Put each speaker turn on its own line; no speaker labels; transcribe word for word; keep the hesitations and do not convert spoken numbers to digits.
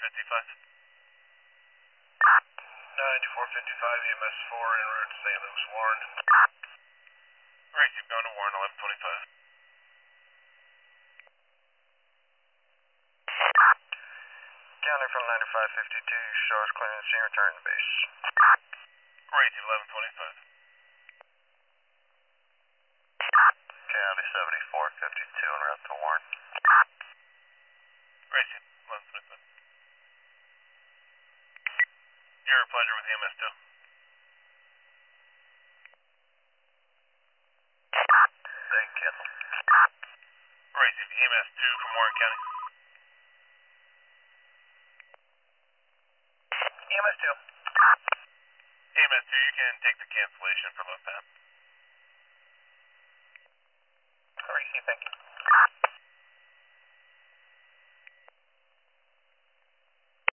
fifty-five. ninety-four fifty-five, E M S four, en route to Saint Louis, Warren. Right, keep going to Warren, eleven twenty-five.
County from ninety-five fifty-two, show us clearance and return to base.
Right, eleven twenty-five.
County seventy-four fifty-two, en route to Warren.
Right, eleven twenty-five. You're a pleasure with E M S two.
Thank you.
Right, E M S two from Warren County.
E M S two.
E M S two, you can take the cancellation for low path.